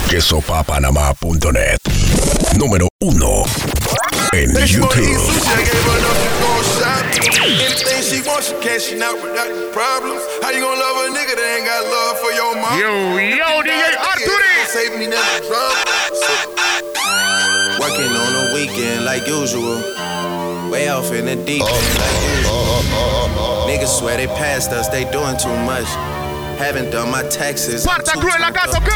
Quesopapanamá.net. Número 1 en YouTube. Yo, DJ Arturi. Working on a weekend like usual. Way off in the deep end like usual. Niggas swear they passed us, they doing too much. Haven't done my taxes. Parta crew en la casa, ¿ok?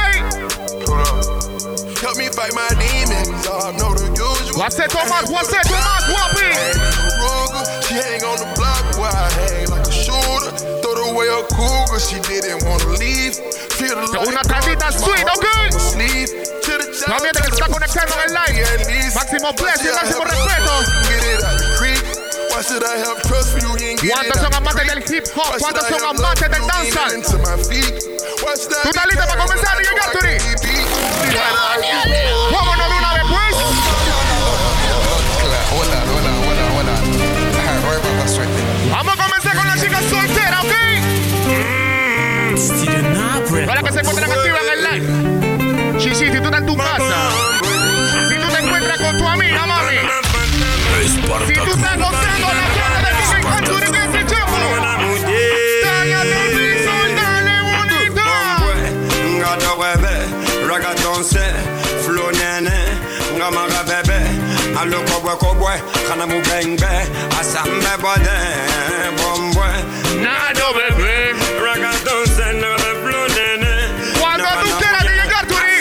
Help me fight my demons. I know the usual. What's it, Thomas, Whoppi? She hang on the block where I hang like a shooter. Throw away a cougar, she didn't wanna leave. Feel the Una tandita sweet, ¿ok? También que se está conectando en el live. Máximo blessing, máximo respeto. ¿Cuántos son amantes del hip hop? ¿Cuántos son amantes del dancehall? ¿Tú estás listo para comenzar, DJ Arturi? Vámonos de una vez, pues. Hola. Vamos a comenzar con las chicas solteras, ¿ok? Para que se encuentren activas en el live. Si tú estás en tu casa, si tú te encuentras con tu amiga, mami, si tú estás gozando la cara de DJ Arturi de ese chapo, dale a tu piso y dale bonito. Ragaton se, flow nene, ngamaga bebe, alo kobwe, kana mu bengbe, asambe bode, bombwe. Nado bebé. Ragaton se, no le flow nene. Cuando tú quieras, DJ Arturi.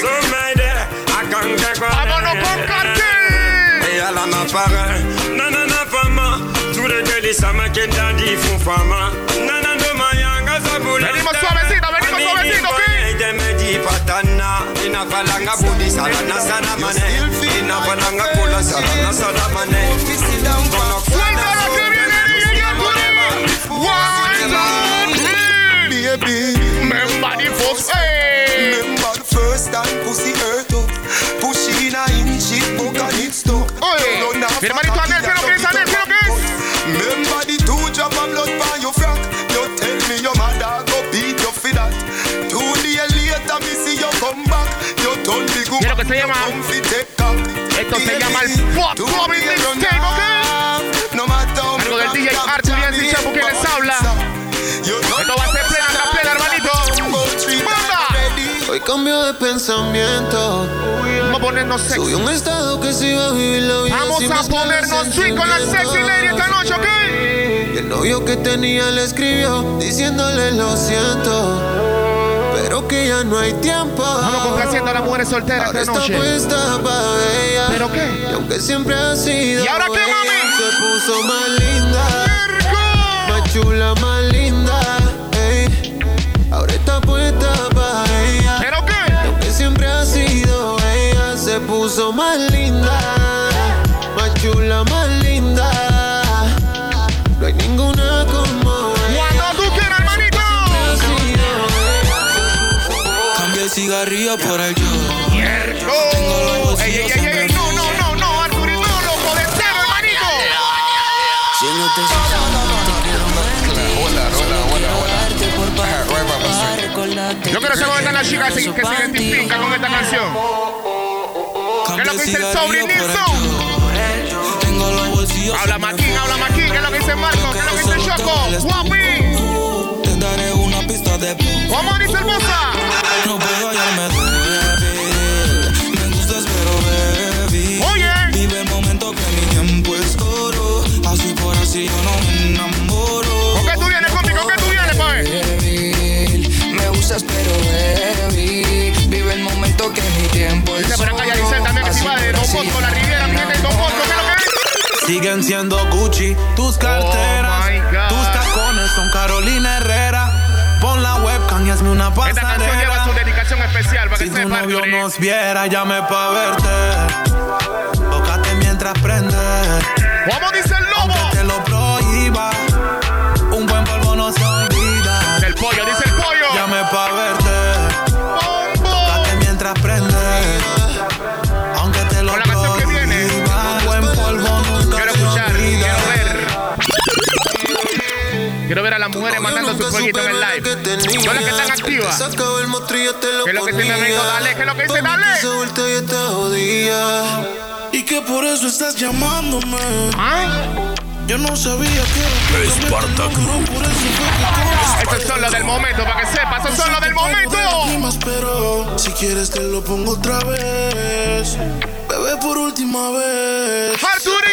Vámonos con cartel. Et à la mapara, nanana fama, tous les gars les sama qui dit font fama, nanana mayanga zabula. Venimos suavecito, ¿ok? Me di patana, ina falanga budi salana sana mane, ina falanga kula salana sana mane. Suelta la que viene, DJ Arturi. Baby, Remember the first, remember the first time pussy hurt up. Pushing a inch, it broke and it stuck. mi hermanito Anel, ¿qué es lo que es? Remember the 2 drop of blood by your frack. You tell me your mother go beat you for that. 2 days later, me see you come back. You turn the good. ¿Qué es lo que se llama? Esto se llama el Pop Clubbing Mixtape, ¿ok? No matter how Algo del DJ Arturi y el Chapo que les habla. Esto va a ser plena tras plena, hermanito. ¡Banda! Hoy cambio de pensamiento. Vamos a ponernos Subí sexy. un estado que se iba a vivir la vida. Vamos sin a mezclar ponernos sweet con la sexy lady esta noche, ¿ok? Y el novio que tenía le escribió diciéndole lo siento, pero que ya no hay tiempo. Vamos complaciendo a las mujeres solteras Ahora esta está noche. puesta pa' ella. ¿Pero qué? Y aunque siempre ha sido ¿Y ahora qué, bella, mami? se puso más linda, ¡Ergo! más chula, más linda, ey. Ahora está puesta pa' ella. ¿Pero qué? Aunque siempre ha sido ella, se puso más linda, más chula, más linda. No hay ninguna como ella. Cuando tú quieras, hermanito. Cambia el cigarrillo por el yo. ¡Ergo! ¡Ey! No, Arturi, no, loco, de cero, hermanito. Si no te Yo quiero saber dónde están las chicas que se identifican con esta canción. ¿Qué es lo que dice el sobrinizo? Habla Maquín, ¿qué es lo que dice Marco? ¿Qué es lo que dice Choco? Guapi. te daré una pista de ¿Cómo dice el moza? No puedo hallarme débil. Me gustas pero baby. Oye. Vive el momento que mi tiempo es oro. Así por así yo no me enamoro. ¿Con qué tú vienes, compi? ¿Con qué tú vienes, pa' ver? Me gustas pero baby. Vive el momento que mi tiempo es Dice por acá Yaricel también que si va de Don Bosco, la Riviera, mi gente de Don Bosco, ¿qué es lo que es? Siguen siendo Gucci tus carteras, my God. tus tacones son Carolina Herrera. Pon la webcam y hazme una Esta canción lleva pasarela. su dedicación especial para que Si tu sepa. novio nos viera, llame pa' verte. Tócate mientras prende. ¿Cómo dice el lobo? Aunque te lo prohíba, un buen polvo no se olvida. El pollo, dice el pollo. Llame pa' verte. Bombo. Tócate mientras prende. Aunque te lo Con la canción que viene. prohíba, un buen polvo nunca Quiero se escuchar, olvida. quiero ver a las mujeres mandando su fueguito en el live. Son las que están activas. ¿Qué es lo que dice mi amigo? Dale, ¿qué es lo que dice? Dale. Y que por eso estás llamándome. Yo no sabía que era Espartaco. Eso es solo del momento, para que sepas. Eso es solo del momento. Pero si quieres te lo pongo otra vez. Bebé, por última vez. Arturi.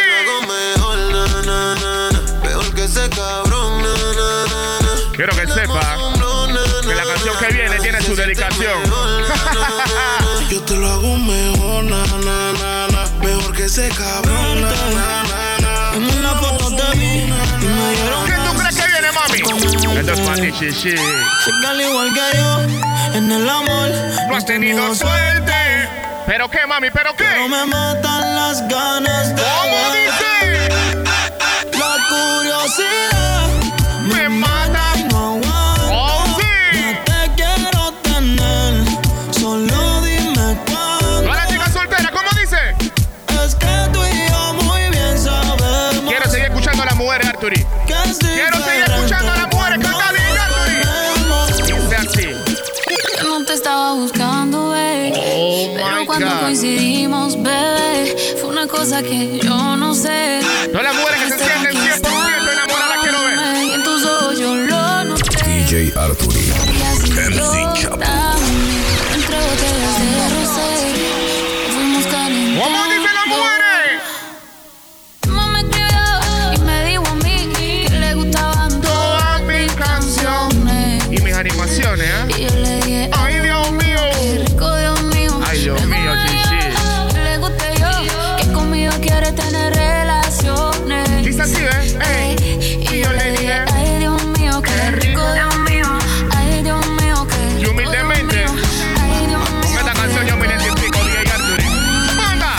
Peor que ese cabrón. Quiero que sepa que la canción que viene tiene su dedicación. Yo te lo hago mejor, mejor que ese cabrón. En una foto de mí. ¿Qué tú crees que viene, mami? Esto es para ti, chichi. Sé que al igual que yo, en el amor No has tenido suerte. ¿Pero qué, mami? ¿Pero qué? no me matan las ganas de ¿Cómo dice? la curiosidad Me mata. y no aguanto. Oh, sí. Ya te quiero tener, solo dime cuándo. Para la chica soltera, ¿cómo dice? Es que tú y yo muy bien sabemos. Quiero seguir escuchando a las mujeres, Arturi. Quiero seguir escuchando a las mujeres. Canta bien, Arturi. Dice así. Yo no te estaba buscando, babe. Pero cuando coincidimos, bebé, fue una cosa que yo no sé. Todas las mujeres que se sienten 100% enamoradas quiero ver. Y en tus ojos yo lo noté. DJ Arturi. Y así MC yo Chapo. también. Entre botellas de rosé, fuimos calentando. ¿Cómo dicen las mujeres? Mamá me escribió y me dijo a mí que le gustaban todas mis canciones. Y mis animaciones, ¿eh? Y yo le dije, Ay, Dios mío. qué rico, Dios mío. Ay, Dios mío, chichi. Que le guste yo, que conmigo quiere tener relaciones. Dice así, ¿ves? Ey. Y yo le dije, ay, Dios mío, qué rico, Dios mío. Ay, Dios mío, qué rico. Y humildemente, Dios mío. Ay, Dios mío. con esta canción yo me identifico, DJ Arturi. ¡Manda!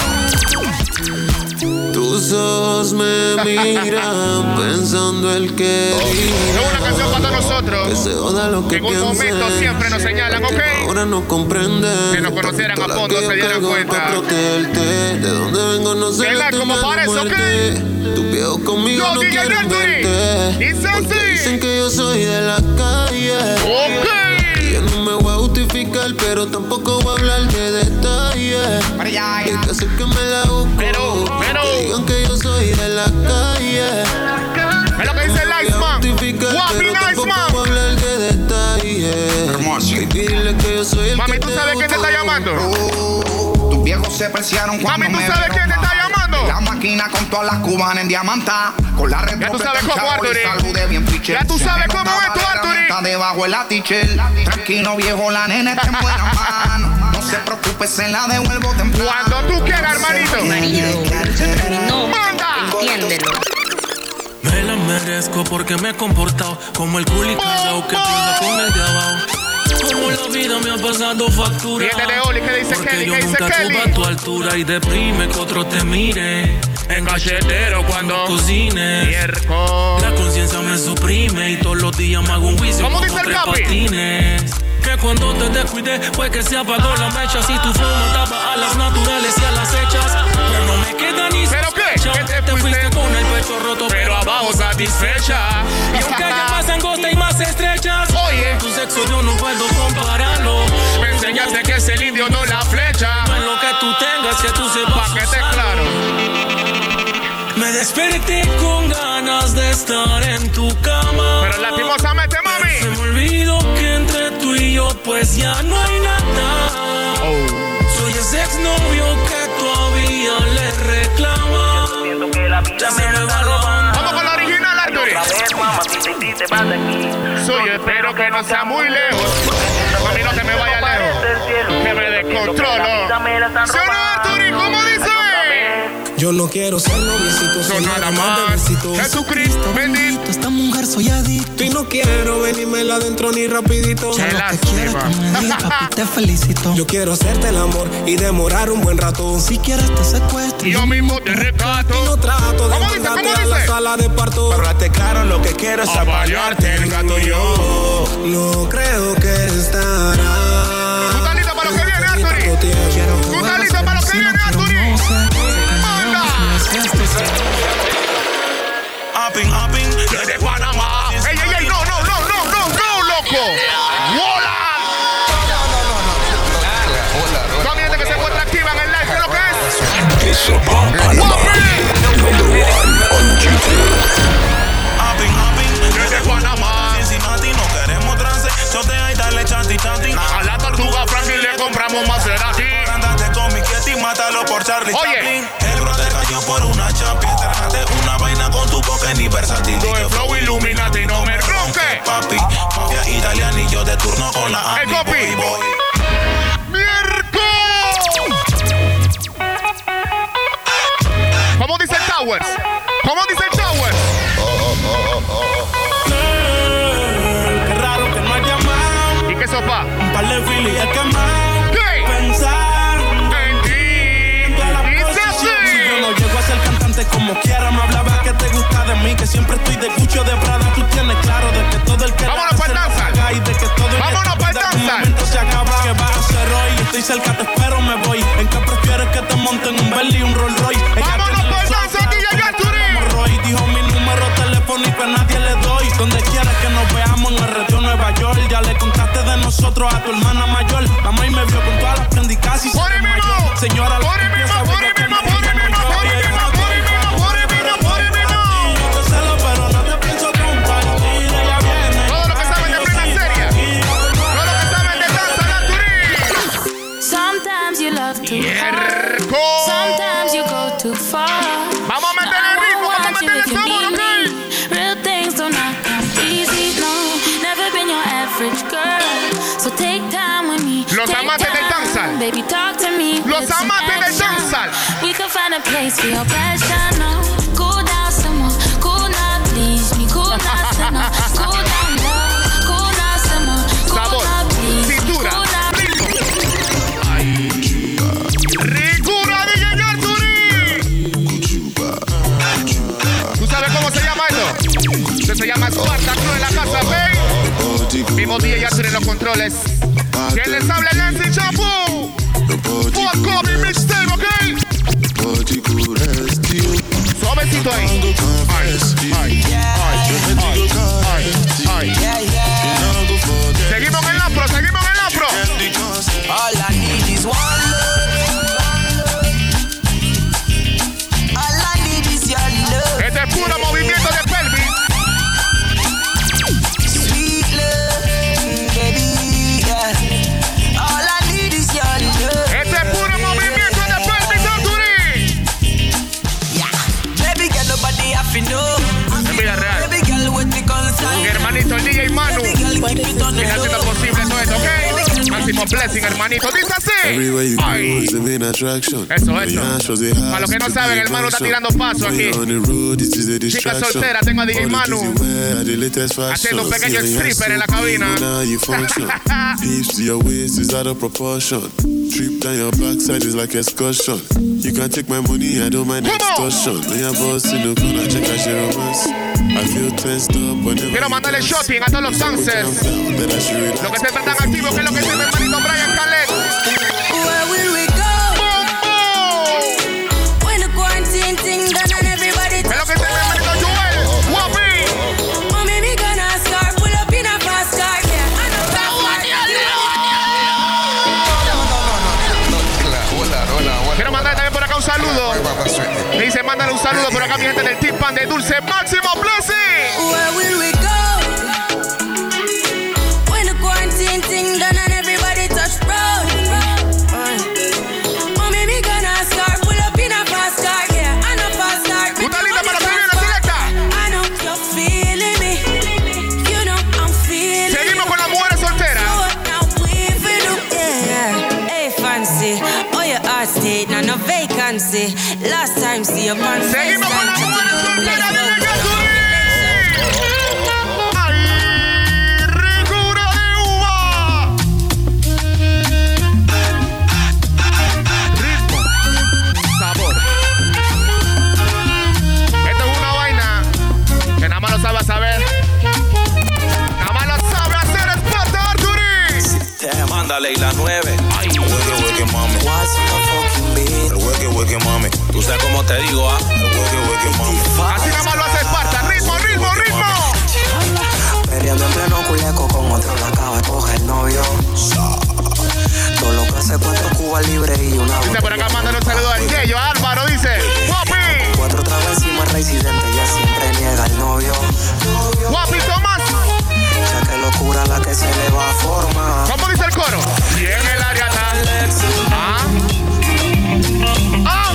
Tus ojos me miran pensando el que Es una canción para todos que nosotros. se joda lo que En un momento piensen. siempre nos señalan, ¿ok? Ahora no comprenden. Si nos conocieran a fondo, se dieran cuenta. Para protegerte. De dónde vengo no sé. Queda yo como temo parece, la ¿ok? muerte. Tus viejos conmigo Yo, no DJ quieren Arturi. verte. Dice Porque así. dicen que yo soy de la calle. ¡Ok! Yo no me voy a justificar, pero tampoco voy a hablar de detalles. Y que sé que me la busco. Pero. Que digan que yo soy de la calle. Es lo que dice el Iceman. Guapi Iceman. Voy a hablar de detalles. Y dile que yo soy el Mami, que ¿tú sabes quién te está llamando? Tus viejos se preciaron cuando Mami, ¿tú me sabes vieron quién te está más. llamando? La máquina con todas las cubanas en diamantá. Con la red Ya tú sabes cómo, Arturi. bien fichel. Ya tú sabes cómo es esto, Arturi. Está debajo el atichel. Tranquilo, viejo, la nena está en buenas manos. No se preocupe, se la devuelvo temprano. Cuando tú quieras, hermanito. ¡Manda! Entiéndelo. Me la merezco porque me he comportado como el culicado que pinta con el de abajo. Como la vida me ha pasado factura. Viene de Oli, ¿qué dice Porque Kelly? yo ¿Qué dice nunca Kelly? subo a tu altura y deprime que otro te mire. En cachetero cuando cocines. miércoles. La conciencia me suprime y todos los días me hago un juicio. ¿Cómo como dice el tres Capi? patines. Que cuando te descuidé fue que se apagó la mecha. Si tu fuego mataba a las naturales y a las hechas. Pero no me queda ni ¿Pero qué? sospecha. ¿Qué te fuiste? Con el pecho roto Pero abajo satisfecha. y aunque haya más angosta y más estrechas, Oye. tu sexo yo no puedo compararlo. Me enseñaste que es el indio, no la flecha. No es lo que tú tengas, que tú sepas Pa' que esté usarlo. claro. Me desperté con ganas de estar en tu cama. Pero lastimosamente, Se mami. me olvidó que entre tú y yo pues ya no hay nada. Oh. Soy ese exnovio que todavía le reclama. Ya se me va robando. Vamos con la original, Arturi. Soy, espero que no sea muy lejos. Mami, no que me vaya lejos. Que me descontrolo. Señor Arturi, ¿cómo dice? Yo no quiero ser noviecito, Son nada más. Jesucristo bendito. Esta mujer soy adicto y no quiero venírmela adentro ni rapidito. Qué lástima. Te felicito. Yo quiero hacerte el amor y demorar un buen rato. Si quieres te secuestro. Yo mismo te rescato. No trato de ¿Cómo dice? mandarte ¿Cómo a la dice? sala de parto. Pero date claro, lo que quiero es Apallarte el gato yo. No creo que estará. ¿Tú estás listo para lo que viene, Arturi? ¿Tú estás listo para lo que viene, Arturi? ¡Manda! Upping, Desde Panamá. ¡Ey, ey, ey! ¡No, no! Charlie Oye. Chaplin. El bro te cayó por una champion. Trajate una vaina con tu coque ni versátil. Lo de Flow Illuminati, no me ronque. Papi, mafia italiana y yo de turno con la ¡El copy! ¡Mierco! ¿Cómo dice el Towers? ¿Cómo dice el Towers? Qué raro que no haya llamado. ¿Y qué sopa? Un par de filis he quemado. ¿Qué? Pensar En ti. Dice así. si yo no llego a ser cantante como quiera. Me hablaba que te gusta de mí, que siempre estoy de Gucci o de Prada. Tú tienes claro de que todo el que Vámonos pa'l danza. y de que todo el Vámonos pa'l que danza. un momento se acaba. Que vas a hacer hoy? Estoy cerca, te espero, me voy. ¿En qué prefieres que te monten un Bentley y un Rolls Royce? Vámonos pa'l danza, DJ Arturi. Roy dijo mi número telefónico a nadie le doy. Donde quieras que nos veamos en el retiro Nueva York. Ya le contaste de nosotros a tu hermana mayor. La maíz me vio con todas las prendicas y se Por el mismo. desmayó. Señora, Por el mismo, por el mismo, por el mismo, por el mismo, por el mismo, por el mismo, por el mismo. Yo te celo, pero no te pienso compartir. Ella viene. Todo lo que saben de plena seria. Todo lo que saben de danza, Arturi. Sometimes you love too hard. Mierco. Sometimes you go too far. Vamos a meterle el ritmo, vamos a meterle sabor, ¿ok? Real things do not come easy, no. Never been your average girl. So take time with me. Los Take amantes del time, danzal. Baby, talk to me. Los Put some amantes del action. danzal. We can find a place for your passion, no. Cool down some more. Cool now, please me. Cool now, some more. Cool down, love. Cool now, some more. Cool Sabor, now, please. cintura, Cool now. ritmo. Rigura DJ Arturi. ¿Tú sabes cómo se llama eso? Eso se llama Sparta Crew en la casa, ¿ve? Mismo DJ Arturi en los controles. ¿Quién les habla? Nancy Chapu. Fuck up mi mixtape, ¿ok? Suavecito ahí. Ay, ay, ay, ay, ay. Seguimos en el afro, seguimos en el afro. All I need is one love. All I need is your love. Este es puro movimiento de pelvis. Sweet love, baby, yeah. All I need is your love. Este es puro movimiento de pelvis, Arturi. Yeah. Baby girl, nobody have to know. En vida real. Baby girl, what the concern? Mi hermanito el DJ Manu. Baby girl, keep it on the Que está haciendo low. posible todo esto, ¿ok? Máximo blessing, hermanito. Dice así. Everywhere you go Ay. is the main attraction. Eso, When eso. your hands shows the highs Para los que no to saben, the el Manu está attraction. tirando paso When aquí. you're on the road, it is a Chica distraction. soltera, tengo a DJ All the Manu. things you wear, the latest fashion. Haciendo un pequeño Feeling you're stripper en la so cabina. cool, now you function. Hips to your waist is out of proportion. Trip down your backside is like excursion. You can take my money, I don't mind Come on. extortion. When your boss in the corner, check out your romance. I feel tensed up whenever Quiero you mandarle dance. shopping a todos los dancers. Calm down, that I should relax. Los que siempre están activos, que es lo que tiene hermanito Brian Caleb. Where will we go? When the quarantine thing done and everybody Es lo que tiene hermanito Joel. Guapi. Mommy, me gonna start, pull up in a fast car, yeah. I know that one, Quiero mandarle también por acá un saludo. Me dice, mándale un saludo por acá, mi gente del Team Pan de Dulce Máximo Blessing. Where will we go? When the quarantine thing done and everybody touch road. Mommy, me gonna start, pull up in a fast car, yeah. I know fast car. ¿Tú estás lista para lo que viene, selecta? I know you're feeling me. You know I'm feeling Seguimos con las mujeres solteras. State, now no vacancy. Last time see you on Seguimos con las mujeres solteras de Arturi. ¡Ay, rigura de uva! Ritmo, sabor. Esto es una vaina que nada más lo sabe saber. Nada más lo sabe hacer Esparta Arturi. Mándale y la 9. Ay, hueque, mami. El hueque, mami. Tú sabes cómo te digo, ¿ah? El hueque, mami. Así nada más lo hace Esparta. Ritmo, ritmo, ritmo. Perdiendo en pleno culeco con otro la acaba de coger novio. Todo lo que hace 4 Cuba libre y una Dice por acá, mándale un saludo al Yeyo, a Álvaro, dice. Guapi. 4 tragos encima el residente, ella siempre niega al novio. Guapi, Tomás. Ya que locura la que se le va a formar. ¿Cómo dice el coro? Y en el área tal. Ah.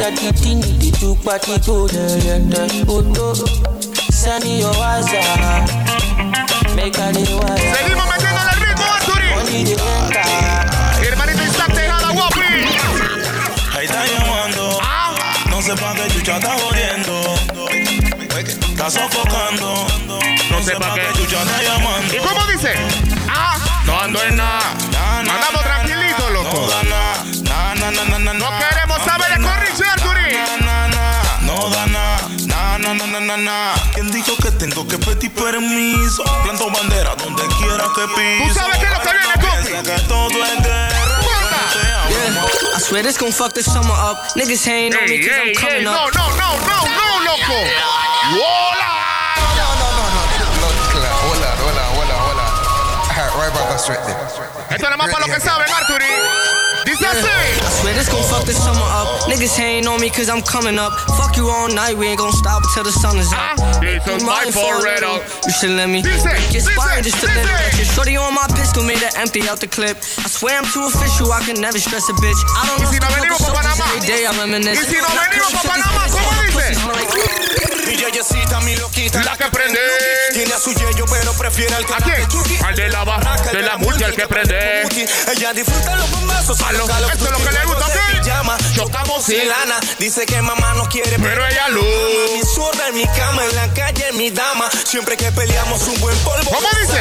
Seguimos metiéndole el ritmo, Arturi. Hermanito Isaac Tejada, guapi. Ahí está llamando. No sé pa' qué chucha está jodiendo. Está sofocando. No sé pa' qué chucha está llamando. ¿Y cómo dice? No ando en nada. Andamos tranquilitos, loco. No queremos saber de corriche, Arturi. No da nada. ¿Quién dijo que tengo que pedir permiso? Planto bandera donde quiera que piso. ¿Tú sabes qué es lo que viene, Coffee? Que todo es guerra. I swear this gon' fuck this summer up. Niggas ain't on me cause I'm coming up. No, loco. ¡Hola! Right back us right there. Esto es más para los que saben, Arturi. Dice así. I swear this gon' fuck this summer up. Niggas ain't on me cause I'm coming up. Fuck you all night, we ain't gon' stop till the sun is up. This is my Forever. You should let me get inspired just to live. Shorty on my pistol made her empty out the clip. I swear I'm too official, I can never stress a bitch. I don't know si no venimos pa' Panamá. every day I reminisce. Y si no venimos pa' Panamá, ¿cómo dice? Mi yeyecita, mi loquita, la que prende. Tiene a su yeyo, pero prefiere al que. ¿A quién? Al de la barra, de la multi, el que prende. Ella disfruta los bombazos. Esto es lo que le gusta, ¿ok? Chocamos sin lana. Dice que mamá no quiere, pero ella luz. Mi zurda en mi cama, en la calle, mi dama. Siempre que peleamos un buen polvo. ¿Cómo dice?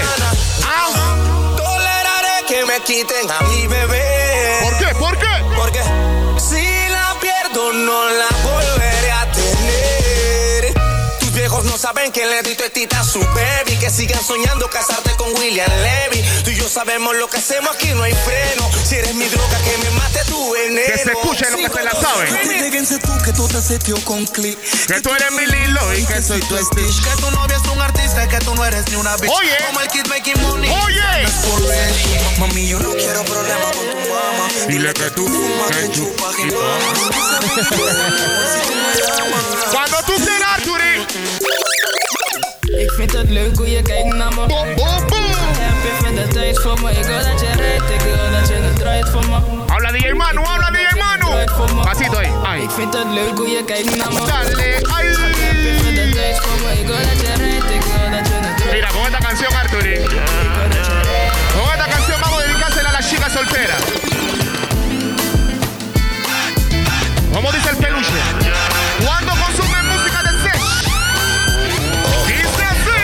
Toleraré que me quiten a mi bebé. ¿Por qué? Porque si la pierdo no la volveré a tener. Tus viejos no saben que le di teta a su baby. Que sigan soñando casarte con William Levy. Tú y yo sabemos lo que hacemos, aquí no hay freno. Si eres mi droga, que me mate tu veneno. Que se escuche lo que se la sabe. Fíjense tú que tú te setió con click. Que tú eres mi Lilo y que soy tu Stitch. Que tu novia es un artista, que tú no eres ni una bitch. Oye. Como el kid making money. Oye. Mami, yo no quiero problemas con tu mamá. Dile que tú fumas, que chupas y cuando tú quieras, Arturi. Ik vind het leuk hoe je kijkt naar me. Heb je vindt de tijd voor me. Ik wil dat je rijdt, ik wil dat je het draait voor me. Habla DJ Manu. Pasito ahí. Ik vind het leuk hoe je kijkt naar me. Dale, ay. Heb je vindt de tijd voor me. Ik wil dat je rijdt, ik wil dat je het draait. Mira, con esta canción, Arturi. Con esta canción vamos a dedicársela a las chicas solteras. ¿Cómo dice el peluche? ¿Cuándo consumen música de sex? Dice así.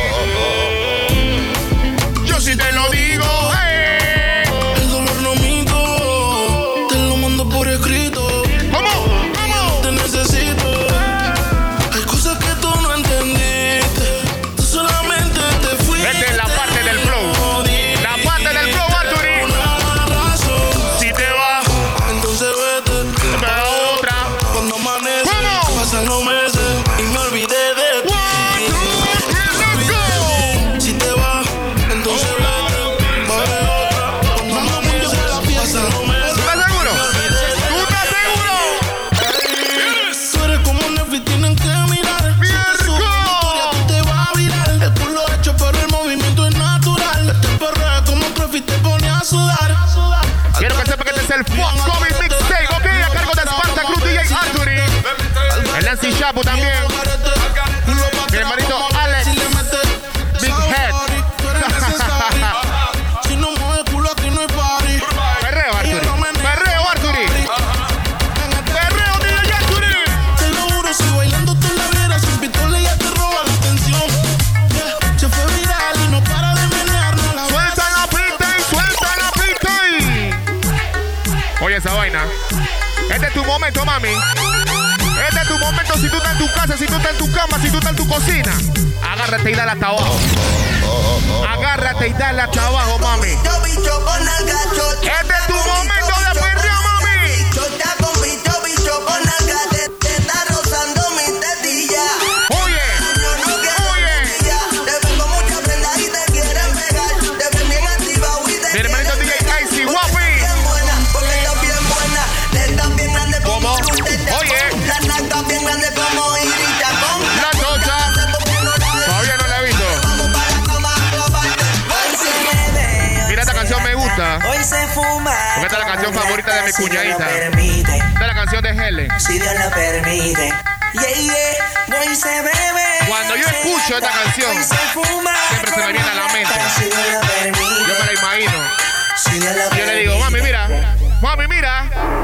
Yo sí te lo digo, hey. El dolor no minto, te lo mando por escrito. ¿Cómo? Te necesito. Hay cosas que tú no entendiste. Tú solamente te fuiste. Esta es la parte del flow. La parte del flow, Arturi. Si te vas, entonces vete. Cuando amanece, pasan los meses y me olvidé de ti. Si te vas, entonces vete. Va a haber otra. Cuando amanece, pasan los meses. ¿Tú estás seguro? ¿Tú estás seguro? Tú eres como Netflix, tienen que mirar. Si te subes una historia, tú te vas a virar. El culo hecho, pero el movimiento es natural. Te perrea como un profe y te pone a sudar. Quiero que sepa que este es el Fox Covid Mixtape, ok, a cargo de Sparta Cruz DJ Arturi. El Nancy Chapo también. Mi hermanito Alex. Big Head. Si no mueve culo aquí no hay party. Perreo, Arturi. Perreo, Arturi. Perreo, DJ Arturi. Te lo juro, si bailando tú la vieras sin pistola ya te roba la atención. Se fue viral y no para de menearnos la Suelta la pista y suelta la pista y... Oye esa vaina. Este es tu momento, mami. Este es tu momento. Si tú estás en tu casa, si tú estás en tu cama, si tú estás en tu cocina, agárrate y dale hasta abajo. Agárrate y dale hasta abajo, mami. Este es tu momento de perreo, mami. Oye, mi hermanito DJ Icy, guapi. ¿Cómo? Oye. La tocha. Todavía no la he visto. Mira, esta canción me gusta. Hoy se fuma. Porque esta es la canción favorita de mi cuñadita. Esta es la canción de Helen. Si Dios lo permite. Voy se bebe. Cuando yo escucho esta canción, siempre se me viene a la mente. Yo me la imagino. Yo le digo, mami, mira. Mami, mira.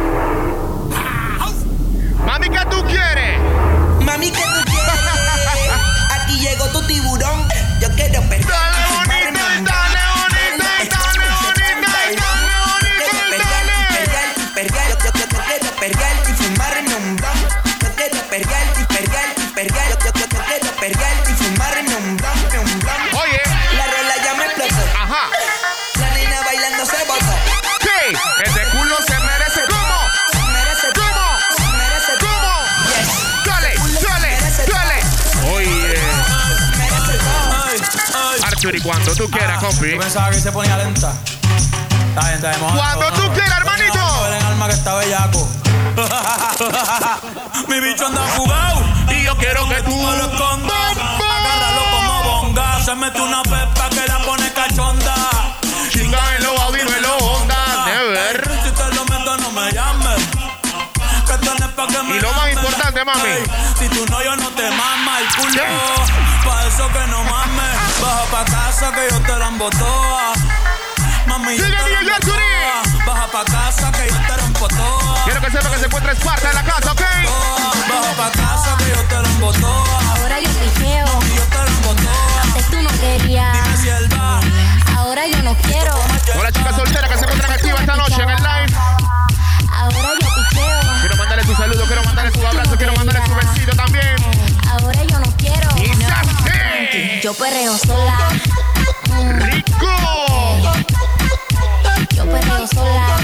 Mami, ¿qué tú quieres? Mami, ¿qué tú quieres? Aquí llegó tu tiburón. Yo quiero perder. Dale bonita, dale bonita, dale bonita, dale bonita. Yo quiero perder y fumarme un blunt. Yo quiero perder y perder. Yo quiero perder y fumarme un blunt. Oye. La rola ya me explotó. Ajá. La nena bailando se botó. Sí, ese culo se merece. ¿Cómo? Se merece. ¿Cómo? Se merece. ¿Cómo? Yes. Dale, dale, dale. Oye. Arthur, y cuando tú quieras, compi. Yo pensaba que se ponía lenta. Está bien, cuando tú quieras, hermanito. El alma que está bellaco. Mi bicho anda jugado y yo quiero que tú me lo escondas. Agárralo como bonga. Se mete una pepa que la pone cachonda. Chinga en lo audino, en lo onda. Never. Si te lo meto, no me llames. Que tenés pa' que me y lo más importante, mami. Si tú no, yo no te mama el culo. Pa' eso que no mames. Baja pa' casa que yo te la embotoa. Mami, yo te la embotoa. Baja pa' casa que yo te la embotoa. Quiero que sepa que se encuentra Esparta en la casa, ¿ok? Baja pa' casa que yo te la embotoa. Ahora yo picheo. Mami, yo te la embotoa. Antes tú no querías. Dime si él va. Ahora yo no quiero. Hola, chicas solteras que se encuentran activas esta noche en el live. Ahora yo picheo. Quiero mandarle tu saludo, quiero mandarle tu abrazo, quiero mandarle tu besito también. Ahora yo no quiero. Yo perreo sola. ¡Rico! Yo perreo sola.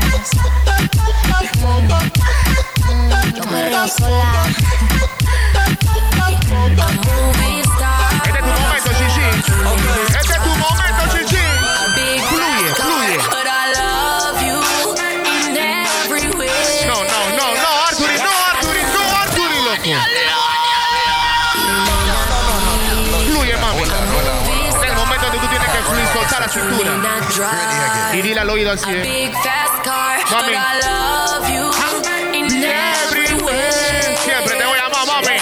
Yo perreo sola. Este es tu momento, Chichi. Este es tu momento, Chichi. Fluye, fluye. No, Arturi, loco. Fluye, mami. Este es el momento donde tú tienes que fluir, soltar la cintura. Y dile al oído así. Mami. Siempre te voy a amar, mami.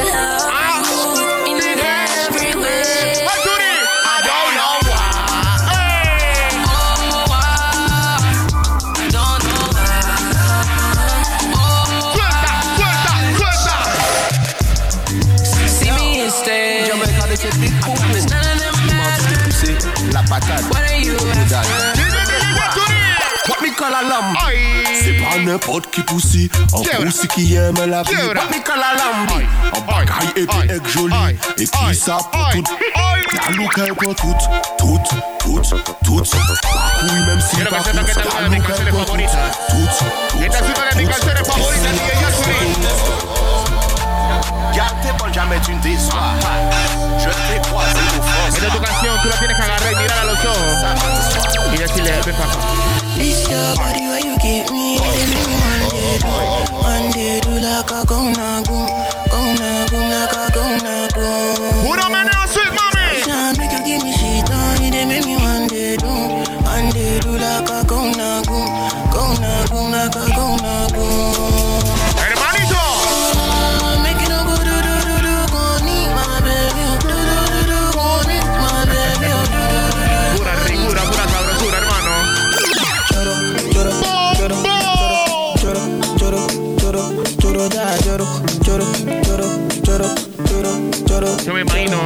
La patate. What me call a lamb? C'est pas n'importe qui poussi. Un poussi qui aime la vie. What me call a lamb? Un bagaille et puis egg joli. Et puis ça pour tout. La look est pour tout. Oui, même si quiero que sepa que esta es una de mis canciones favoritas. Esta es una de mis canciones favoritas, DJ Yasuri. Gardez-moi jamais tu ne déçois. Je t'ai croisé au fond. Esta es tu canción, tú la tienes que agarrar y mirar a los ojos y decirle, ven papá. This your body where you get me, one day do like a gonna go, like a gonna go. Puro meneo sweet, mami. Make you give me shit on, they make me one day do like a gonna go, like a gonna go. Hermanito. Yo me imagino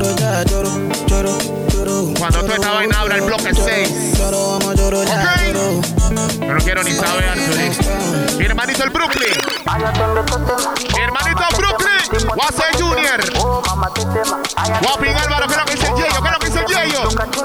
cuando toda esta vaina abra el bloque 6. Okay. Yo no quiero ni saber, Arturi. Mi hermanito el Brooklyn. Mi hermanito Brooklyn. Wase Junior. Guapín Álvaro, ¿qué es lo que dice el Yeyo? ¿Qué es lo que dice el Yeyo?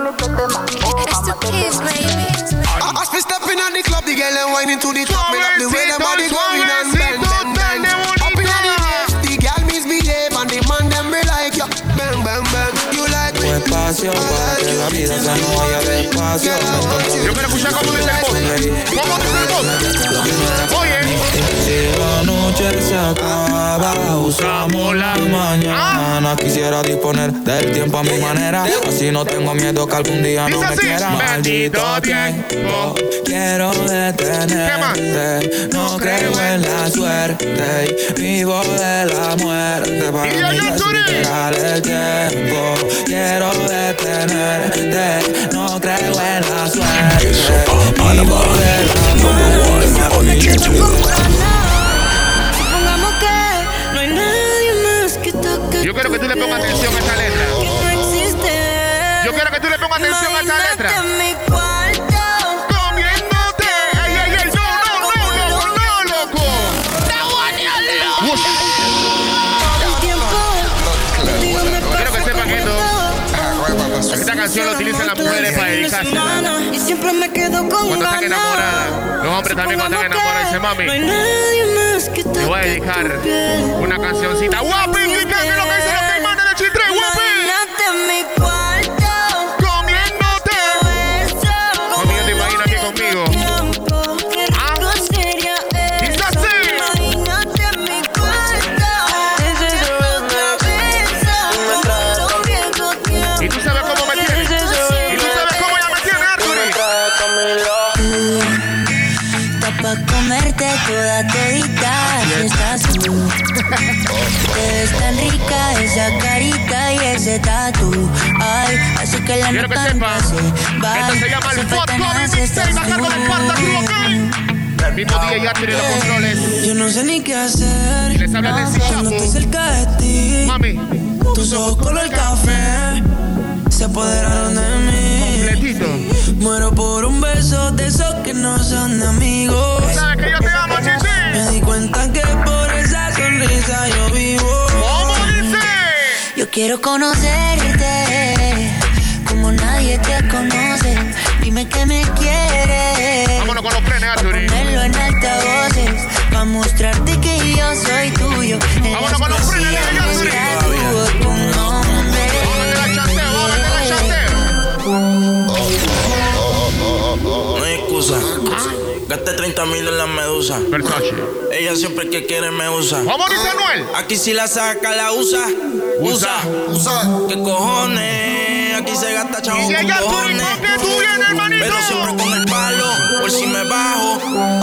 As we stepping on the club, the girl and whining to the top. Me love the way the body going and bend. Up in the dance, the girl misbehave and the man them be like you. Bang, bang, bang. You like me, Espacio para que la vida se no vaya despacio. Yo quiero escuchar cómo dice el voz. ¿Cómo dice el voz? Oye. Si la noche se acaba, usamos la mañana. Quisiera disponer del tiempo a mi manera, así no tengo miedo que algún día no me quiera. Maldito tiempo, quiero detenerte. No creo en la suerte, vivo de la muerte. Para mí es literal el tiempo. Quiero detenerte, no creo en la suerte. Vivo de la muerte. Supongamos que no hay nadie más que toque. Yo quiero que tú le pongas atención a esta letra. Yo quiero que tú le pongas atención a esta letra. Comiéndote. Ey, ey, ey, no, loco. Quiero que sepan esto. Esta canción la utilizan las mujeres para dedicársela. Y siempre me quedo con cuando están enamoradas. Los hombres también cuando están enamorados dicen, mami, te voy a dedicar una cancioncita. Guapi, clicando lo que dice los caimanes de Chitré, guapi. Comiendo, imagínate conmigo. Y tú sabes cómo me tienes. Y tú sabes cómo ella me tiene, Arturi. Pa' comerte toda todita. Y estás tú. Te ves tan rica esa carita y ese tatu. Ay, así que la quiero que sepa, esto se llama el Fotco de Mixtape. Bajando la espalda, ¿tú ok? El mismo DJ Arturi en los controles. Yo no sé ni qué hacer. Y les habla de cuando estoy cerca de ti. Mami, tus ojos color café se apoderaron de mí. Completito. Muero por un beso de esos que no son de amigos. ¿Sabes que yo te amo, Chichi? Me di cuenta que por esa sonrisa yo vivo. ¿Cómo dice? Yo quiero conocerte como nadie te conoce. Dime que me quieres. Vámonos con los frenes, Arturi. Ponerlo en altavoces pa' mostrarte que yo soy tuyo. Vámonos con los frenes, Arturi. No hay excusa. Gasté 30,000 en la medusa. Versace. Ella siempre que quiere me usa. ¿Cómo dice Anuel? Aquí si la saca, la usa. Usa. ¿Qué cojones? Aquí se gasta chavo con cojones. Pero siempre con el palo, por si me bajo.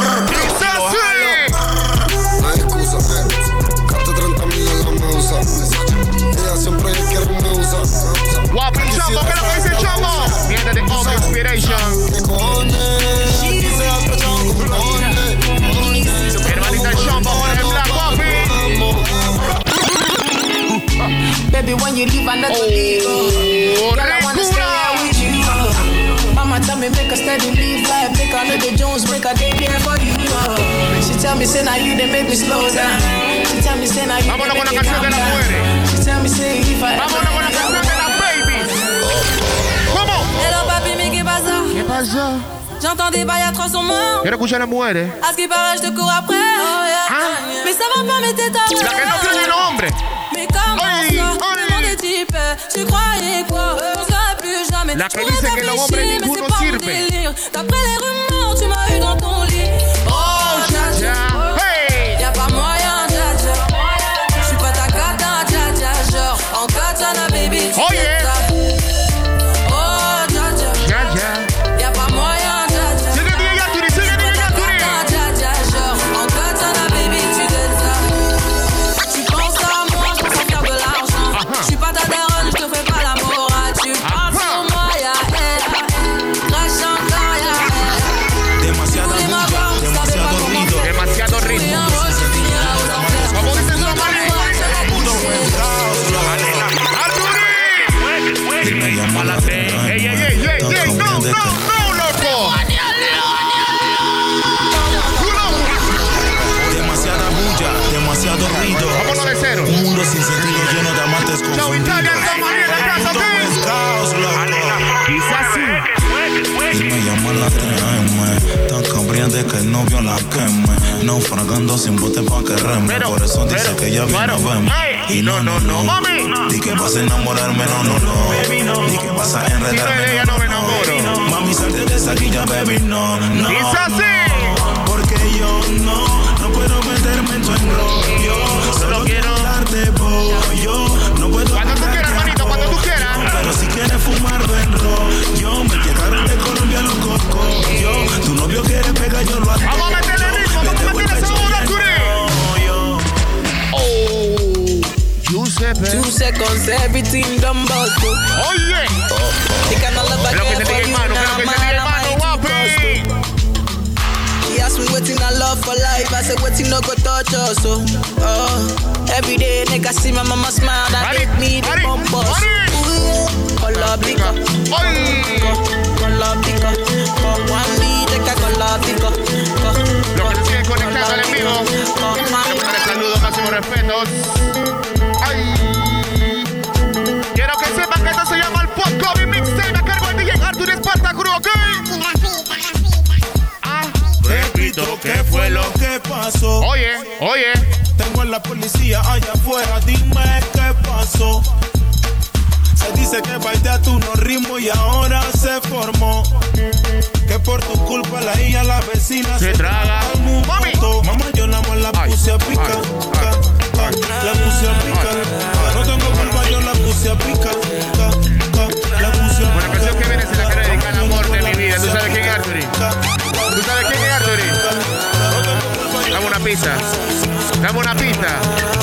No hay excusa. Gasté 30,000 en la medusa. Ella siempre que quiere me usa. Guapi, Chamo, ¿qué es lo que dice Chamo? Viene de All Inspiration. ¿Qué cojones? Hermanita Chamo, ahora en black, guapi. Baby, when you leave, I never leave. Girl, I wanna stay here with you. Mama tell me make a steady leave life. Make a little Jones, break a day here for you. She tell me say now you they make me slow down. She tell me say now you vámonos con la canción de las mujeres. She tell me say if I vámonos con la canción de las babies. ¿Cómo? Hello papi, mais qu'est pasa? ¿Qué pasa? J'entends des bails à 300 morts. Quiero escuchar a las mujeres. À ce qui paraît, je te cours après. Oh, yeah. Mais ça va pas, mais t'es ta la que no tiene nombre. Mais comment ça? Le monde est type. Tu croyais quoi? On serait plus jamais. La que dice que los hombres ninguno sirve. D'après les rumeurs, tu m'as eu dans ton lit. Oh, dja-dja. Hey! Y'a pas moyen, dja-dja. J'suis pas ta cata, dja-dja. Genre, en katana, baby. Oh, yeah! Oh, dja-dja. Dja-dja. Y'a pas moyen. Un mundo sin sentido lleno de amantes confundidos. Es caos, loco. Y me llaman la 3M. Tan cambriante que el novio la queme. Naufragando sin bote pa' que reme. Por eso dice que ella viene a verme. Y no, mami. Di que vas a enamorarme, no. Di que vas a enredarme, no. Mami, salte de esa guilla, baby, no. Dice así. Porque yo no puedo ver. Solo quiero darte pollo. No puedo cuando tú quieras, manito, cuando tú quieras. Pero si quieres fumar ven rollo. Me llegaron de Colombia los cocos. Tu novio quiere pegar, yo lo hago. Vamos a meterle ritmo, vamos a meterle sabor al Turi. Giuseppe. 2 seconds, everything done bust. Oh yeah. Lo que te diga hermano, guapi. She asked me waiting I love for life. I said waiting no go touch us. Every day nigga see my mama smile that make me the bumper. Con la pica, con la pica, con one beat con la pica. Los que se siguen conectando al enemigo. Saludos, máximo respetos. Ay. Quiero que sepan que esto se llama el Pop-Covid Mixtape. A cargo de DJ Arthur Espartaco, ¿ok? Repito, ¿qué fue lo que pasó? Oye. Tengo a la policía allá afuera, dime qué pasó. Se dice que bailaste unos ritmos y ahora se formó. Que por tu culpa la hija, la vecina se traga. Mami, yo nada más la puse a picar. La puse a picar. No tengo culpa, yo la puse a picar. La puse a picar. Bueno, la canción que viene se la quiero dedicar al amor de mi vida. ¿Tú sabes quién es Arthur? ¿Tú sabes quién es Arthur? Dame una pista. Dame una pista.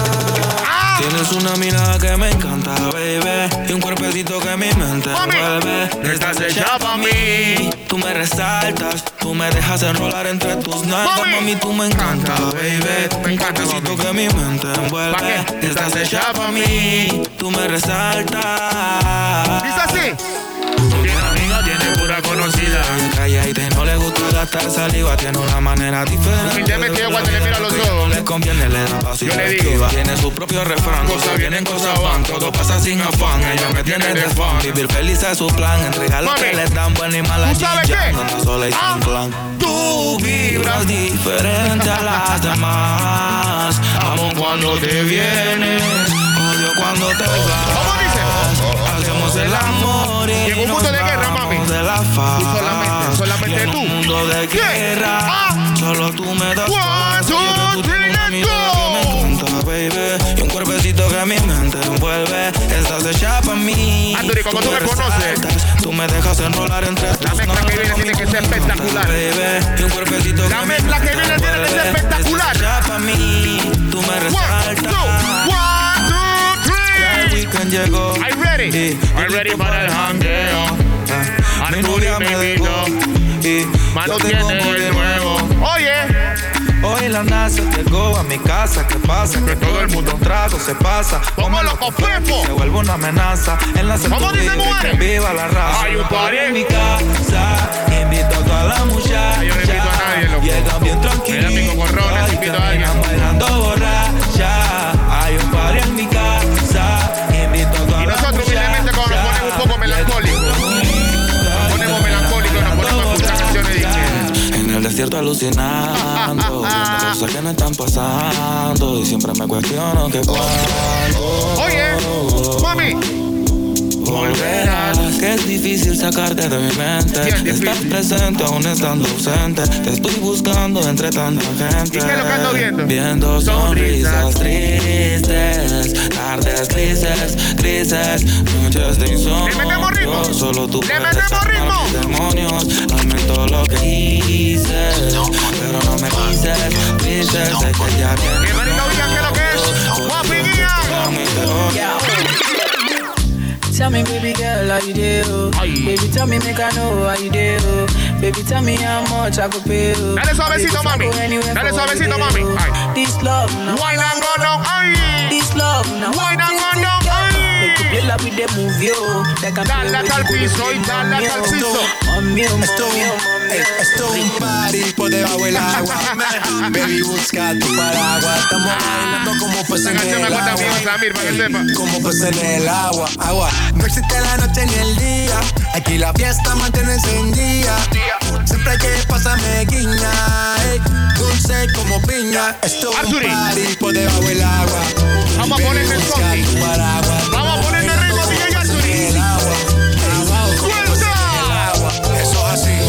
Tienes una mirada que me encanta, baby, y un cuerpecito que mi mente envuelve. Estás hecha pa' mí. Tú me resaltas, tú me dejas enrolar entre tus nalgas. Mami, tú me encanta, baby, un cuerpecito que mi mente envuelve. Estás hecha pa' mí, tú me resaltas. ¿Dice así? Tiene amiga, tiene pura conocida. Calladita y no le gusta gastar saliva. Tiene una manera diferente. Humildemente yo cuando le miro a los ojos, le conviene, le da paso y yo le digo. Tiene su propio refrán. Cosas vienen, cosas van. Todo pasa sin afán. Ella me tiene de fan. Vivir feliz es su plan. Entregar lo que le dan buena y mala. ¿Tú sabes qué? Anda sola y sin plan. Tú vibras diferente a las demás. Amo cuando te vienes. Odio cuando te vas. ¿Cómo dice? Hacemos el amor y llegó un mundo de guerra, mami. De la faz. Tú solamente tú. Un mundo de guerra. Solo tú me das. 1, 2, 3, let's go. Baby, y un cuerpecito que mi mente envuelve. Estás hecha pa' mí. Anthony, como tú me conoces, tú me dejas enrolar entre tus. La mezcla que viene tiene que ser espectacular. Baby, y un cuerpecito la mezcla que viene tiene que ser espectacular. Estás hecha pa' mí, tú me resaltas. 1, 2, 3. Weekend llegó. Are you ready? I'm ready para el jangueo. Arthur me invitó. Mano tiene de nuevo. Oye. Hoy la NASA llegó a mi casa. ¿Qué pasa? Que todo el mundo un trago se pasa. Pongo loco Pepo. Se vuelve una amenaza. En la ¿cómo dice mujer? Viva la raza. Hay un party en mi casa. Invito a toda la muchacha. Yo no invito a nadie, loco. Llegan bien tranquilos. Mira, pico corrones, invito a alguien. Bailando borracha. Hay un party en mi casa. Invito a toda la muchacha. Y nosotros humildemente cuando nos ponemos un poco melancólicos. Nos ponemos melancólicos, nos ponemos a escuchar canciones de en el desierto alucinando, viendo cosas que no están pasando y siempre me cuestiono qué cuándo. Oye, mami, volverás, que es difícil sacarte de mi mente. Estás presente aún estando ausente. Te estoy buscando entre tanta gente. ¿Y qué es lo que ando viendo? Viendo sonrisas tristes, tardes grises, noches de insomnio. Le metemos ritmo. Solo tú le metemos ritmo. Demonios, lamento lo que hice, pero no me dices, sé que ya tienes. Bienvenido, ¿qué es lo que es? Guapi guía. Tell me, baby girl, how you do? Baby, tell me, make I know how you do. Baby, tell me how much I could pay. Dale suavecito, mami. Dale suavecito, mami. This love, now. Why not go down? Ay. This love, now. Why not go down? Ay. Play like with the movie, yo. Dale al piso y dale al piso. Esto es un party por debajo del agua. Baby, busca tu paraguas. Estamos bailando como peces en el agua. Como peces en el agua. No existe la noche ni el día. Aquí la fiesta mantiene encendida. Siempre que pasa me guiña. Dulce como piña. Esto es un party por debajo del agua. Vamos a ponerle el toque. Vamos a ponerle el ritmo, DJ Arthur. ¡Suelta! Eso es así.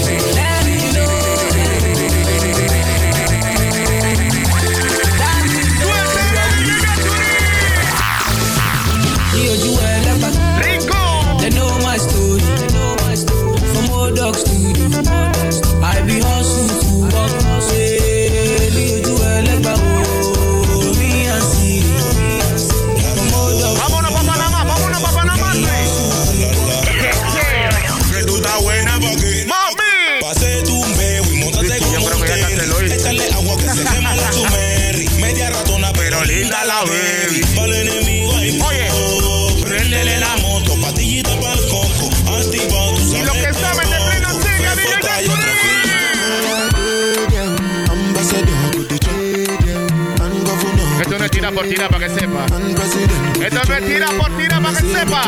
mentira para que sepa. Esto es mentira por tira para que sepa.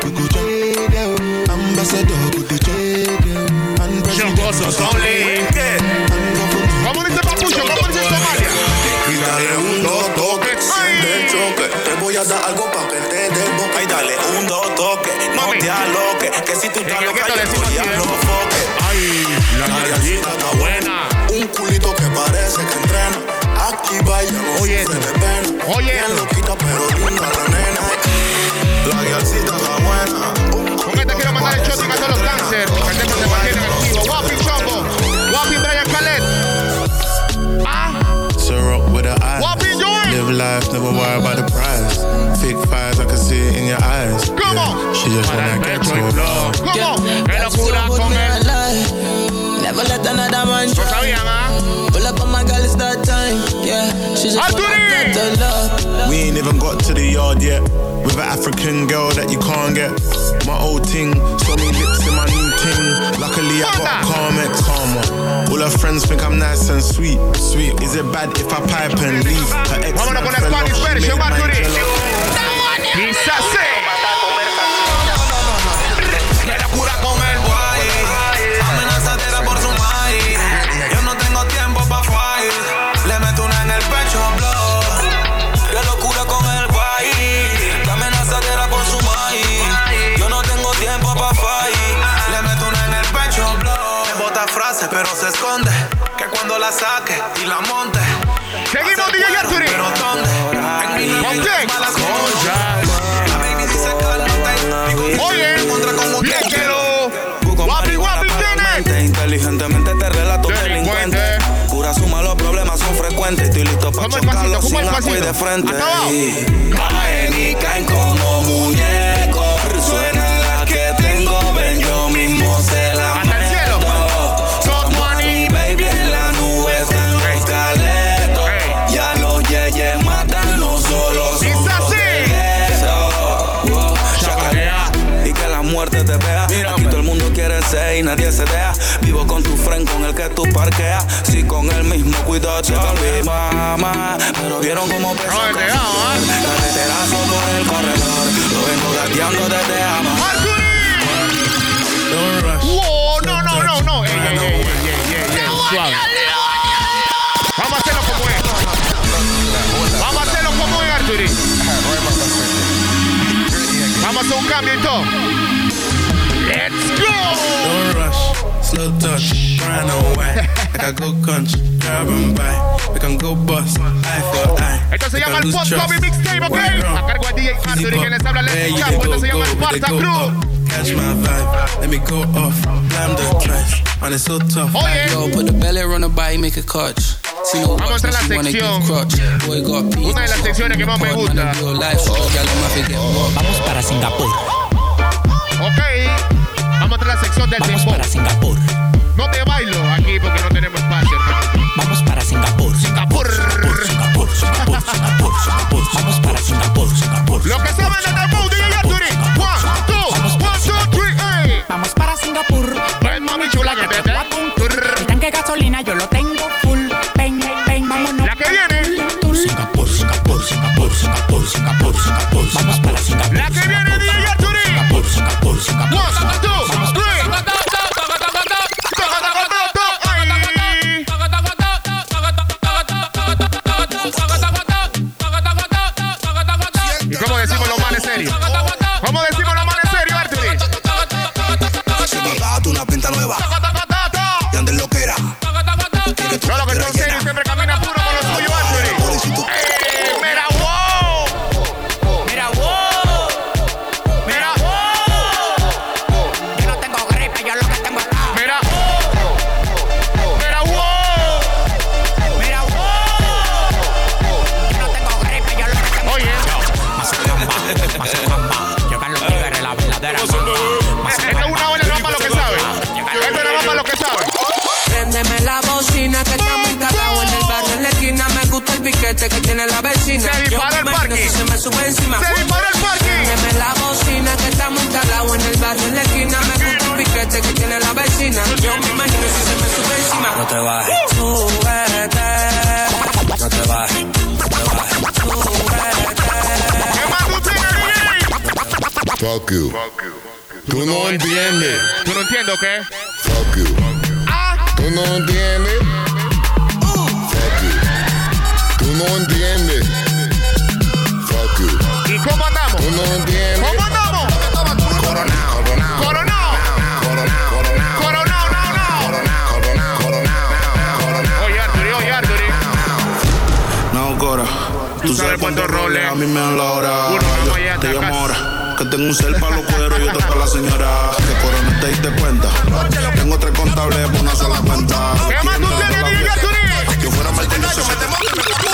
Chocosos only. ¿Cómo dice Papucho? ¿Cómo dice Somalia? Y dale un dos toques del choque. Te voy a dar algo para que te dé boca. Y dale un dos toques. No te aloques. Que si tú estás loca, yo estoy a los foques. Ay, la nalguita está buena. Un culito que parece que entrena. Aquí vaya, no sufre de pena. Oye, bien loquita, pero linda la nena. La guialcita está buena. Con este quiero mandar el shot a todos los cáncer. Que el tema se mantiene activo. Wapi Chongo. Wapi Brian Khaled. Syrup with an eye. What be doing? Live life, never worry about the prize. Fake fires, I can see it in your eyes. Come on. She just wanna get to it. Come on. Que locura con él. Never let another man ¿Lo sabían, pull up on my girl, it's that time. Yeah, she just wanna get the love. We ain't even got to the yard yet. With an African girl that you can't get. My old ting, saw me lips in my new ting. Luckily I got a Carmex, calm. All her friends think I'm nice and sweet. Is it bad if I pipe and leave? Her ex vámonos con el Spanish version, Marturi. Quizás sí. Que locura con el guay. Amenazadera por su maíz. Yo no tengo tiempo pa' fight. Le meto una en el pecho, blow. Que locura con el guay. Amenazadera por su maíz. Yo no tengo tiempo pa' fight. Le meto una en el pecho, blow. Me bota frases pero se esconde. Que cuando la saque y la monte. Seguimos, DJ Arturi. Pero ¿dónde? ¿Con qué? Oye, léquelo. Wapi, wapi, tiene. Inteligentemente te relato delincuente. Pura suma, los problemas son frecuentes. Estoy listo para chocarlos sin agua y de frente. Caen y caen como muñecos. Suena la que tengo, ven yo mismo se la hasta el cielo. Son money, baby, en la nube están los caletos. Ya los yeyes matan, no solo son y que la muerte te vea. Aquí todo el mundo quiere ser y nadie se deja. Vivo con tu friend con el que tú parqueas. Si con el mismo cuidado te olvidas, mamá. Pero vieron cómo pesa carreterazo por el corredor. Lo vengo gateando desde ama. Wow, no. Suave. Vamos a hacerlo como es. Vamos a hacerlo como es, Arturi. Vamos a hacer un cambio y todo. Let's go. Don't rush, slow touch, brown and white. Like I go country, grab and buy. We can go bust, eye for eye. Esto se llama el Pop Tommy Mixtape, ¿ok? A cargo de DJ Arturi, quien les habla, Leslie Campo. Esto se llama el Sparta Crew. Catch my vibe, let me go off. Blam the trash, and it's so tough. Oye. Yo, put the belly on the body, make a catch. Vamos a entrar a la sección. Una de las secciones que más me gusta. Vamos para Singapur. Ok. Vamos a entrar a la sección del Vamos tiempo. para Singapur. No te bailo aquí porque no tenemos espacio. Vamos para Singapur. Singapur. Vamos para Singapur. Lo que saben de Tempo, DJ Arturi. 1, 2, 3, hey. Vamos para Singapur. Ven, mami chula, que te el tanque de gasolina yo lo tengo full. Ven, vámonos. La que viene. Singapur. Vamos para Singapur. La que viene, DJ Arturi. Singapur. 1, 2, 3. ¿Y cómo decimos los manes serios? ¿Cómo decimos los manes serios, Arturi? Se me ha dado una pinta nueva. Y antes lo que era. No, lo que son serios siempre camina puro con lo suyo, Arturi. Mira, wow. Yo no tengo gripe, yo lo que tengo es calma. Mira, wow. Yo no tengo gripe, yo lo que tengo Oye. Llegan los tigres, la verdadera mamba. Esta es una buena rama lo que sabe. Esta es una rama lo que sabe. Préndeme la bocina que estamos encalados en el barrio en la esquina. Me gusta el piquete que tiene la vecina. Se dispara el parking. Si se me sube encima. Se dispara el parking. Préndeme la bocina que estamos encalados en el barrio en la esquina. Me gusta el piquete que tiene la vecina. Yo me imagino si se me sube encima. No te bajes, Súbete. no te bajes, Súbete. Fuck you. Tú no entiendes. ¿Tú no entiendes qué? Fuck you. Tú no entiendes. Fuck you. Tú no entiendes. Fuck you. ¿Y cómo andamos? Tú no entiendes. ¿Cómo andamos? Coronao. Oye, Arturi. No, Cora. Tú sabes cuántos roles a mí me dan la hora. Yo te llamo ahora. Que tengo un cel para los cueros y otro para la señora. Que Cora no te diste cuenta. Tengo 3 contables por una sola cuenta. ¿Qué más tú tienes, DJ Arturi? Yo fuera mal que no se mete más.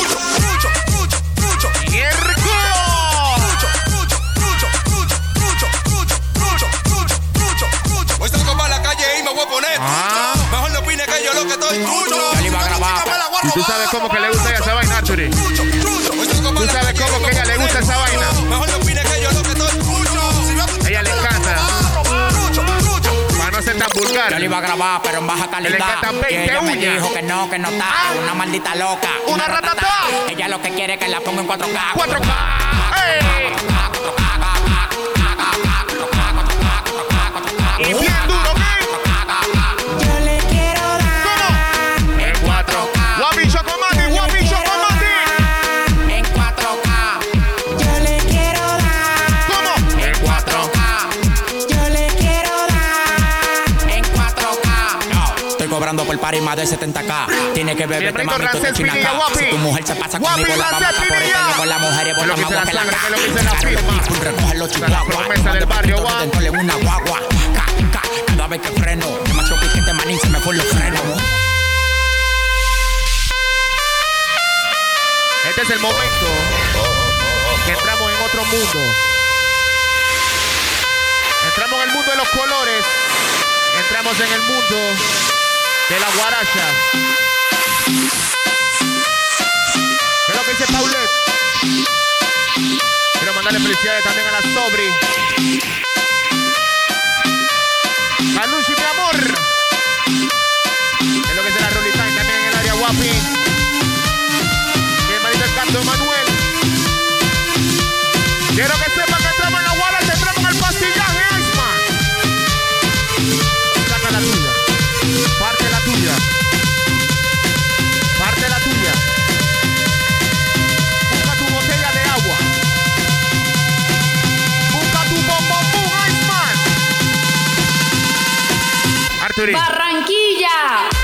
Hoy salgo para la calle y me voy a poner. Mejor no opine que yo lo que estoy. Ya le iba a grabar. ¿Y tú sabes cómo que le gusta a ella esa vaina, Arturi? ¿Tú sabes cómo que a ella le gusta esa vaina? Mejor no opine que yo lo que estoy. A ella le encanta. Para no ser tan vulgar. Yo le iba a grabar, pero en baja calidad. Le encantan 20 y ella me uñas. dijo que no está. Una maldita loca. Una ratata. Ella lo que quiere es que la ponga en 4K. 4K. ¡Ey! Y bien duro, ¿ok? Yo le quiero dar. ¿Cómo? En 4K. Guapicho con Mati. En 4K. Yo le quiero dar. ¿Cómo? En 4K. Yo le quiero dar. En 4K. No, estoy cobrando por party más de 70K. Tiene que beberte, mami, tú te chinas acá. Si tu mujer se pasa conmigo, la vamos a por ella. Con la mujer y por la agua que la que lo que dice la firma. Recoger los chihuahuas. promesa del barrio, guau. Dentro de una guagua. Cada vez que freno, demasiado piquete, manín, se me fue los frenos. Este es el momento que entramos en otro mundo. Entramos en el mundo de los colores. Entramos en el mundo de la guaracha. ¿Qué es lo que dice Paulette? Quiero mandarle felicidades también a la Sobri. A Lucy, mi amor. Es lo que dice la Rolly Time también en el área guapi. Canto Manuel. Quiero que sepan que entramos en la guaracha, entramos en el pastillaje, Iceman. Saca la tuya. Parte la tuya. Parte la tuya. Busca tu botella de agua. Busca tu bombón, Iceman. Arturi. Barranquilla.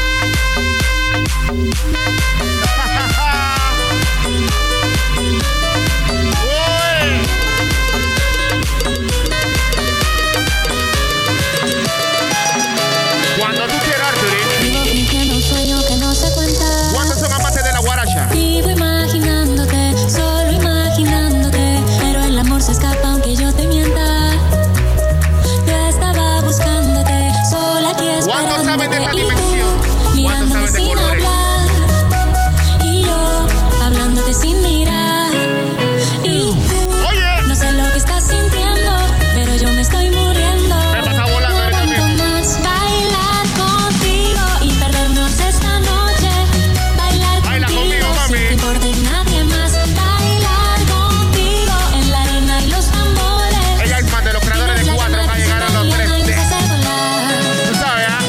Cuando tú quieras, Arturi. Vivo fingiendo un sueño que no se cuenta. ¿Cuántos son amantes de la guaracha? Vivo imaginándote, solo imaginándote. Pero el amor se escapa aunque yo te mienta. Yo estaba buscándote, sola aquí esperándote. ¿Cuántos saben de esta dimensión? ¿Cuántos saben de colores? Y yo hablándote sin mirar. Y oye, no sé lo que estás sintiendo, pero yo me estoy muriendo. Me pasa volando ahorita mismo. Más bailar contigo y perdernos esta noche. Bailar baila conmigo, mami. sin que importe nadie más. Bailar contigo en la arena y los tambores. Ella es más de los creadores de 4 para llegar a los 3D. Tú sabes, ¿ah?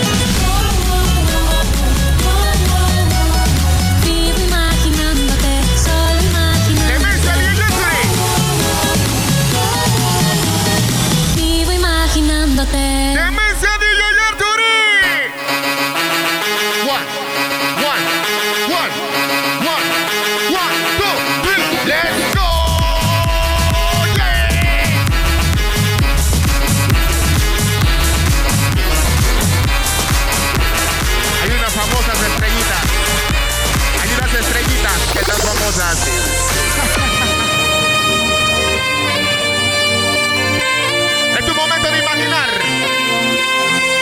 Vivo imaginándote, solo imaginándote. ¡Demencia, DJ Arturi! Vivo imaginándote. ¡Demencia, DJ Arturi! One, 2, 3, let's go! Yeah! Hay unas famosas estrellitas. Hay unas estrellitas que están famosas. Es tu momento de imaginar.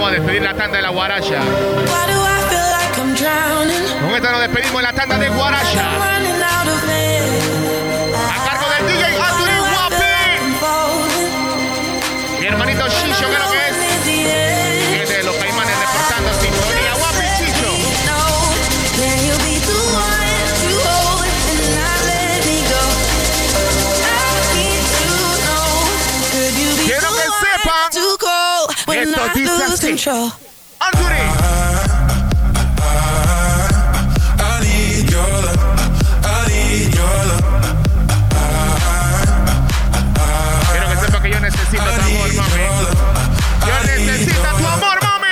Vamos a despedir la tanda de la Guaracha. Con esta nos despedimos en la tanda de Guaracha. A cargo del DJ Anthony Guapi. Mi hermanito Chicho, ¿qué es lo que es? Es de los Caimanes reportando sintonía. Guapi Chicho. Quiero que sepan. Esto dice así. Anthony. Quiero que sepa que yo necesito tu amor, mami. Yo necesito tu amor, mami.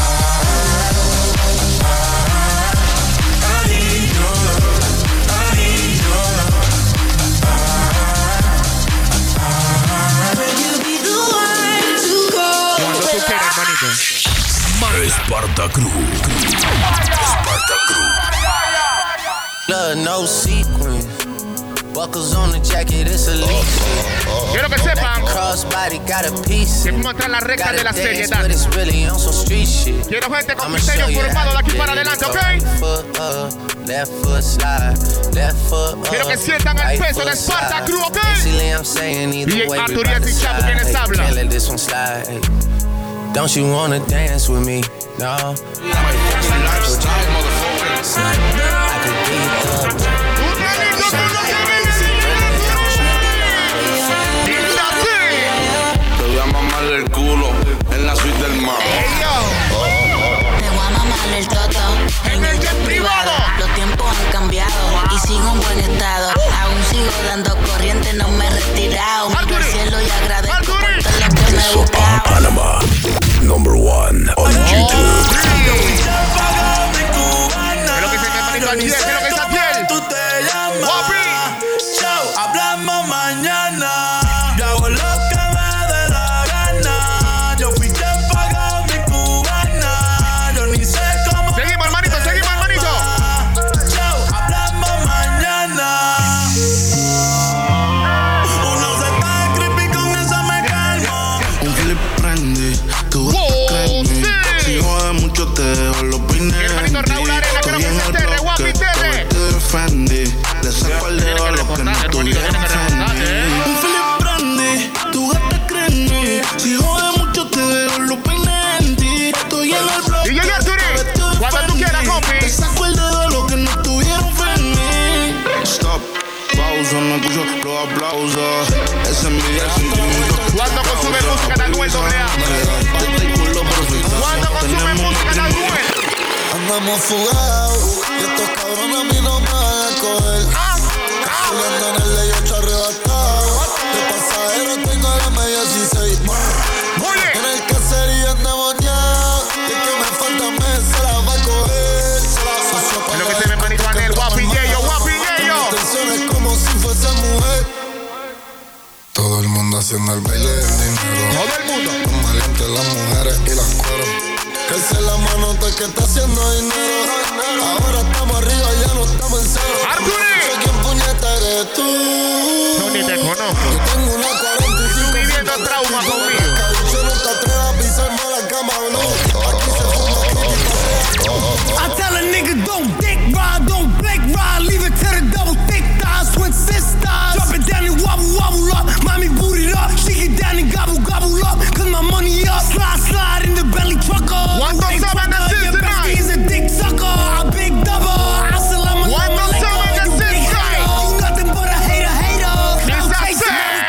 Cuando tú quieras, hermanito. Esparta Cruz. Esparta Cruz. Love no sequin. Buckles on the jacket, it's elite. Quiero que sepan que vamos a entrar en la recta de la seriedad. Quiero gente con criterio formado de aquí para adelante, ¿ok? Quiero que sientan el peso de Esparta Cruz, ¿ok? DJ Arturias y Chapo, quienes hablan. Don't you wanna dance with me? No. I could be Te voy a mamar el culo en la suite del mar. Te voy a mamar el toto en el jet privado. Los tiempos han cambiado y sigo en buen estado. Aún sigo dando corriente, no me he retirado. Miro al cielo y agradezco por todo lo que me he buscado. Panama, #1 on YouTube. Lo que se me manito al 10, lo que es a 10. Tú te llamas. Chao, hablamos mañana. Yo hago lo que me dé la gana. Yo fui quien pagó mi cubana. Yo ni sé cómo. Seguimos, hermanito, seguimos, hermanito. Chao, hablamos mañana. Uno se está creepy, con eso me calmo. Un flip prende, tú vas a creerme. Si jode mucho te dejo los peines. Mi hermanito Raúl Arena, creo que es el Terre, Guapi Terre. Te defendí, le saco el dedo a los que no tuvieron frente. Un flip prende, tú gastas créeme. Si jode mucho te dejo los peines en ti. Estoy en el bloque. Y yo ya cuando tú quieras, compi. Te saco el dedo a los que no tuvieron frente. Stop, pausa, no escucho los aplausos. Esa envidia el sentimiento. Cuando consume música de Anuel AA. Cuando consume música de Anuel. Andamos fugados y estos cabrones a mí no me van a coger. Cazuleando en el ley 8 arrebatado. De pasajero tengo la media 16 más. En el caserío endemoniado. Y es que me falta mes, se la va a coger. Es lo que se me manito Anel, Guapi Yeyo, Guapi Yeyo. Intenciones como si fuese mujer. Todo el mundo haciendo el baile del dinero. Todo el mundo. Los maleantes, las mujeres y las cueros. Que se la mano de que está haciendo dinero. Ahora estamos arriba, ya no estamos en cero. ¡Arturi! Soy quien puñeta eres tú. No, ni te conozco. Yo tengo una 45. Viviendo trauma conmigo. Yo no te atrevas a pisarme la cama, no. Aquí se fuma I tell a nigga don't dick ride, don't blink ride. Leave it to the double thick thighs, twin sisters. Drop it down and wobble, wobble up. Mommy boot it up. She get down and gobble, gobble up. Cause my money up. Slide, slide in the belly trucker. ¿Cuántos saben decir tonight? He's a dick sucker. A big double. I still am a ¿Cuántos saben decir tonight? You nothing but a hater, hater. Yes, I Chase said. him,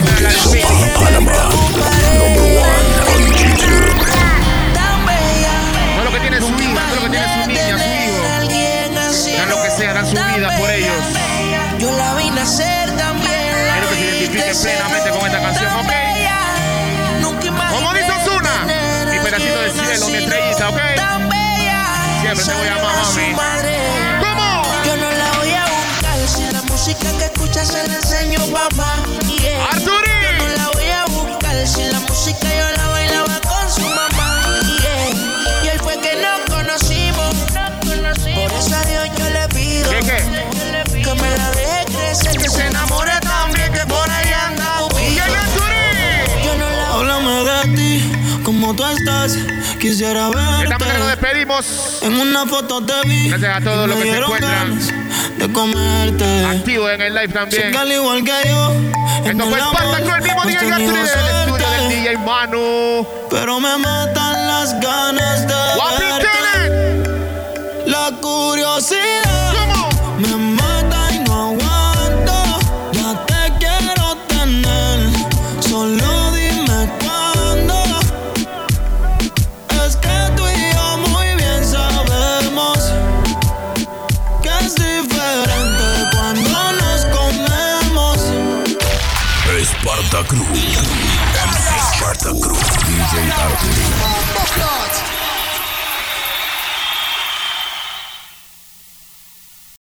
Panama. Number 1 on YouTube. No es lo que tiene su hija, no es lo que tiene su niña, su hijo. Dan lo que sea, dan su vida por ellos. Yo la vi nacer también. Quiero que se identifiquen plenamente con esta canción, ¿ok? Como dice Ozuna, mi pedacito de cielo, mi estrellita, ¿ok? Siempre te voy a amar, mami. ¿Cómo? Yo no la voy a buscar. Si la música que escucha se la enseño, papá. Yeah. ¡Arturi! Yo no la voy a buscar. Si la música yo la bailaba con su mamá. Yeah. Y hoy fue que nos conocimos. Por eso a Dios yo le pido. ¿Qué? Que me la deje crecer. Que se enamore también. Que por ahí anda un ¡Y el Arturi! Háblame de ti, como tú estás. Quisiera verte. De esta manera nos despedimos. En una foto te vi. Gracias a todos los que se encuentran de comerte. activos en el live también. Sé que al igual que yo. Esto fue Espartaco, el mismo día Arturi del estudio del DJ Manu. Pero me matan las ganas de verte. La curiosidad. ¿Cómo? Me mata y no aguanto. Ya te quiero tener. Solo dime cuándo. Es que tú y yo muy bien sabemos que es diferente cuando nos comemos. Esparta Cruz. MC Esparta Cruz. DJ Arturi.